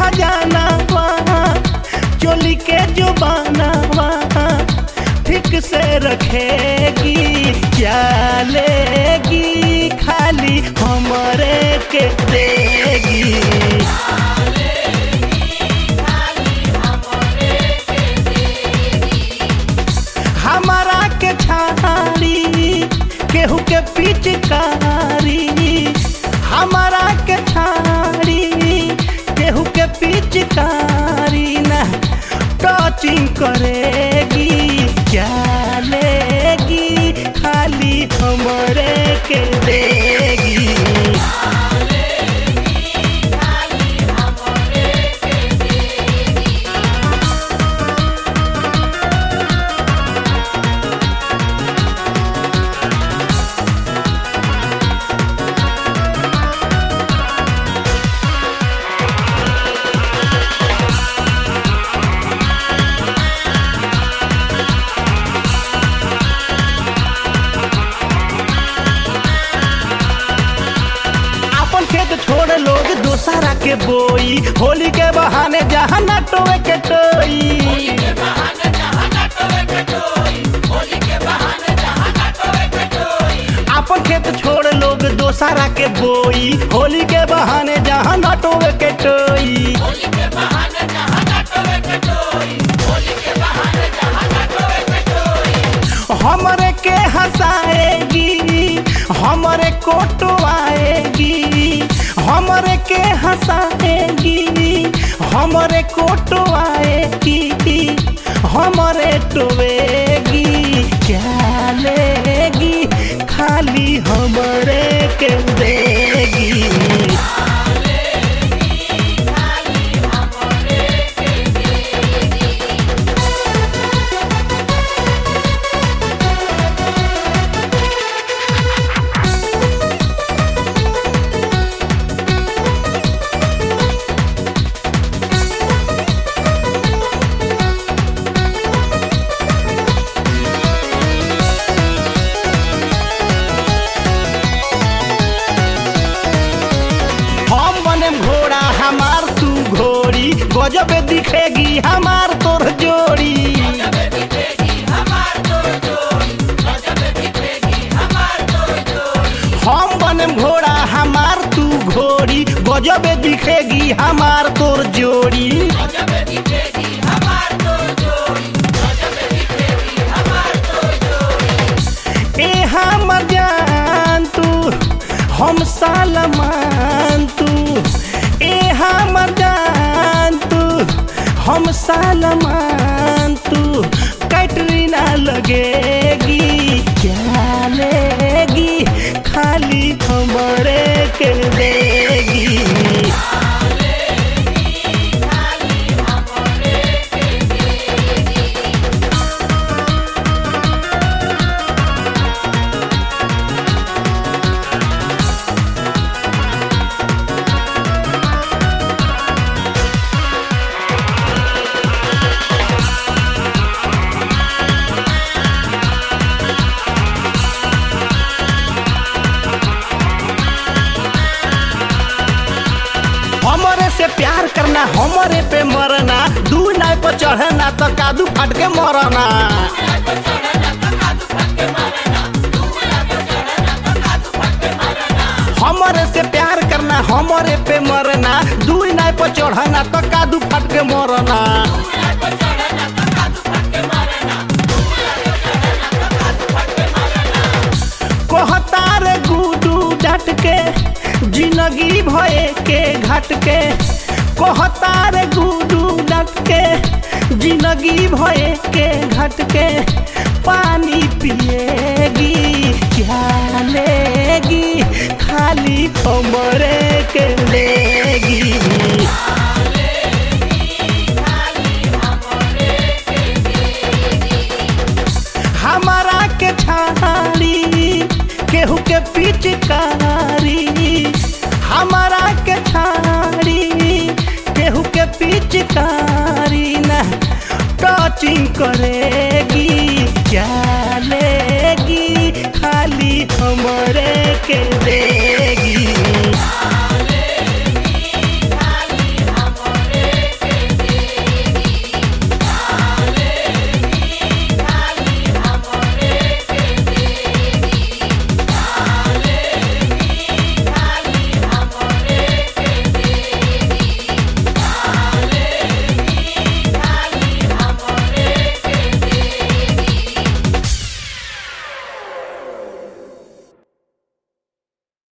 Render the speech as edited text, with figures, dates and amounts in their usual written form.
खजाना चोली के जुबाना ठीक से रखेगी, क्या लेगी खाली हमरे के देगी। हमारा के छाड़ी केहू के पिचकारी, हमारा के छाड़ी केहू के पिचकारी ना टचिंग करेगी, क्या लेगी खाली हमरे के देगी। छोड़ लोग दूसरा के बोई, होली के बहाने जहाँ नटोए के टोई। अपन खेत छोड़ लोग दूसरा के बोई, होली के बहाने जहाँ नटोए के टोई। हमरे के हंसाएगी, हमरे कोटवाएगी, हमरे के हंसाएगी, हमरे कोटवाएगी, हमरे टोएगी, क्या लेगी खाली हमरे के देगी। घोड़ा हमार तू घोड़ी, गजब दिखेगी हमार तोर जोड़ी। हम बने घोड़ा हमार तू घोड़ी, गजब दिखेगी हमार तोर जोड़ी। ए हम जान तू हम सालमान तू, ए हम जान तू हम सालमान तू, कैटरीना लगेगी, क्या लेगी खाली हमरे के देगी। हमरे से प्यार करना, हमरे पे मरना, दू नाय पर चढ़ना तो कादू फट के मरना। हमरे से प्यार करना, हमरे पे मरना, दू नाय पर चढ़ना तो कादू फट के मरना। कहतार गुडू डट के जिंदगी भये के घट के, कहतार गुडू डट के जिंदगी भये के घट के, पानी पिएगी, क्या लेगी खाली हमरे